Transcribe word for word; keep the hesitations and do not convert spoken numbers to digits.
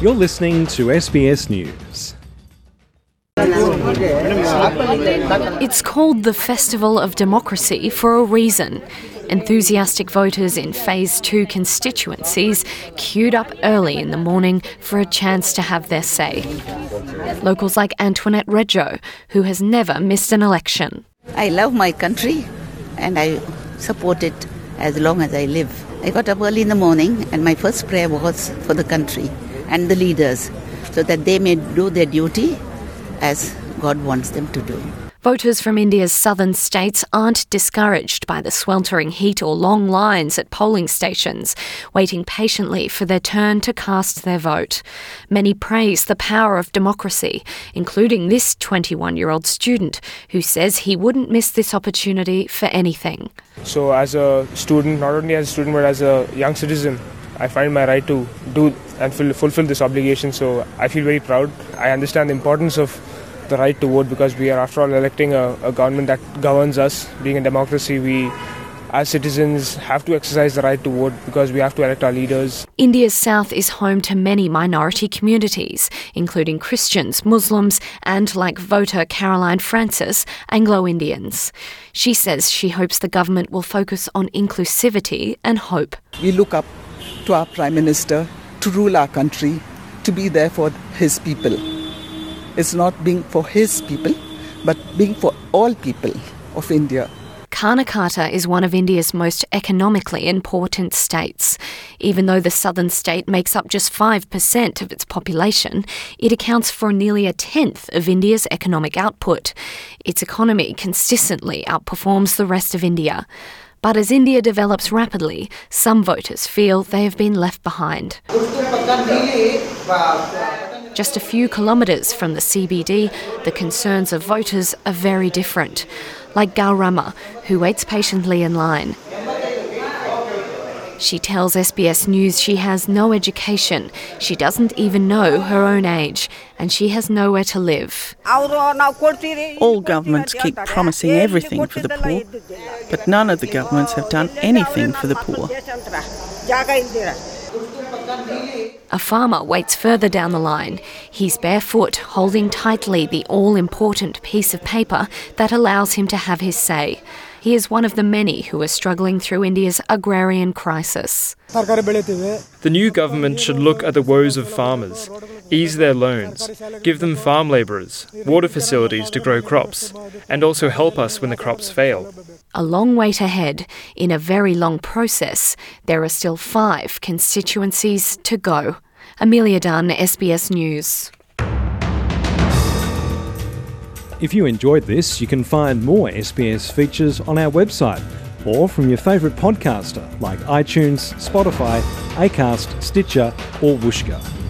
You're listening to S B S News. It's called the Festival of Democracy for a reason. Enthusiastic voters in Phase two constituencies queued up early in the morning for a chance to have their say. Locals like Antoinette Reggio, who has never missed an election. I love my country and I support it as long as I live. I got up early in the morning and my first prayer was for the country and the leaders so that they may do their duty as God wants them to do. Voters from India's southern states aren't discouraged by the sweltering heat or long lines at polling stations, waiting patiently for their turn to cast their vote. Many praise the power of democracy, including this twenty-one-year-old student who says he wouldn't miss this opportunity for anything. So as a student, not only as a student but as a young citizen, I find my right to do and fulfill this obligation, so I feel very proud. I understand the importance of the right to vote because we are, after all, electing a, a government that governs us. Being a democracy, we as citizens have to exercise the right to vote because we have to elect our leaders. India's south is home to many minority communities, including Christians, Muslims and, like voter Caroline Francis, Anglo-Indians. She says she hopes the government will focus on inclusivity and hope. We look up to our Prime Minister to rule our country, to be there for his people. It's not being for his people, but being for all people of India. Karnataka is one of India's most economically important states. Even though the southern state makes up just five percent of its population, it accounts for nearly a tenth of India's economic output. Its economy consistently outperforms the rest of India. But as India develops rapidly, some voters feel they have been left behind. Just a few kilometres from the C B D, the concerns of voters are very different. Like Gaurama, who waits patiently in line. She tells S B S News she has no education, she doesn't even know her own age, and she has nowhere to live. All governments keep promising everything for the poor, but none of the governments have done anything for the poor. A farmer waits further down the line. He's barefoot, holding tightly the all-important piece of paper that allows him to have his say. He is one of the many who are struggling through India's agrarian crisis. The new government should look at the woes of farmers, ease their loans, give them farm labourers, water facilities to grow crops, and also help us when the crops fail. A long wait ahead. In a very long process, there are still five constituencies to go. Amelia Dunn, S B S News. If you enjoyed this, you can find more S B S features on our website or from your favourite podcaster like iTunes, Spotify, Acast, Stitcher or Whooshkaa.